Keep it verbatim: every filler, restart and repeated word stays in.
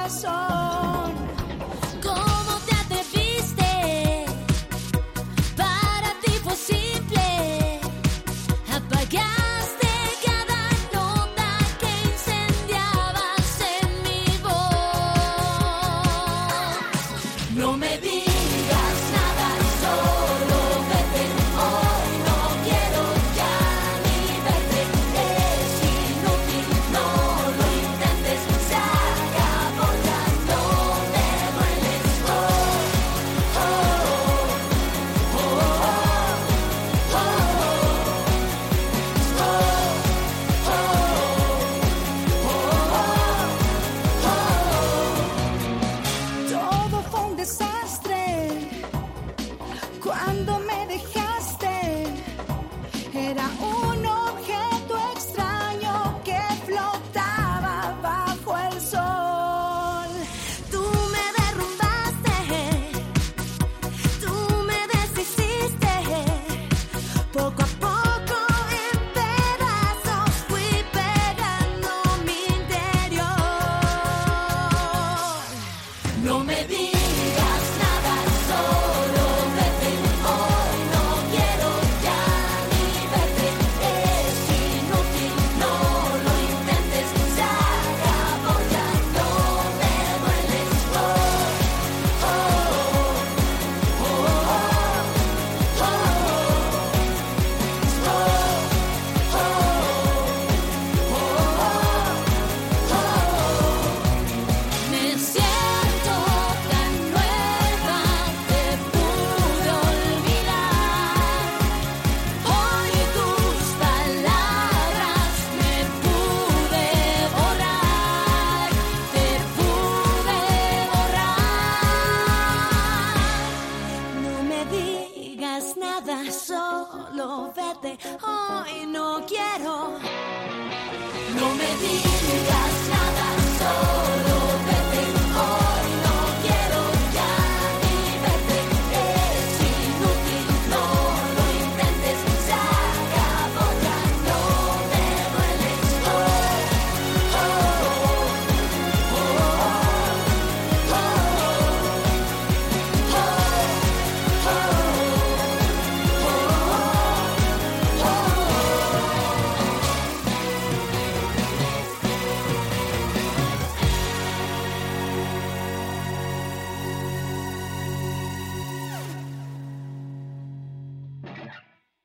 corazón. ¿Cómo te atreviste? Para ti fue simple. Apagaste cada nota que incendiabas en mi voz. No me digas nada, solo vete. Hoy no quiero ya ni verte. Es inútil, no lo intentes. Se acabó ya, no me dueles. Oh, oh, oh, oh, oh, todo fue un desastre cuando me dejaste. Era un objeto extraño que flotaba bajo el sol. Tú me derrumbaste, tú me deshiciste. Poco a poco en pedazos fui pegando mi interior. No me digas nada, solo vete. Hoy no quiero ya ni verte. Es inútil, no lo intentes. Se acabó ya, no me dueles. Oh, oh, oh, oh, oh, oh, me siento tan nueva, te pude olvidar. Hoy tus palabras me pude borrar, te pude borrar. No me digas nada, solo vete. Hoy no quiero. No me digas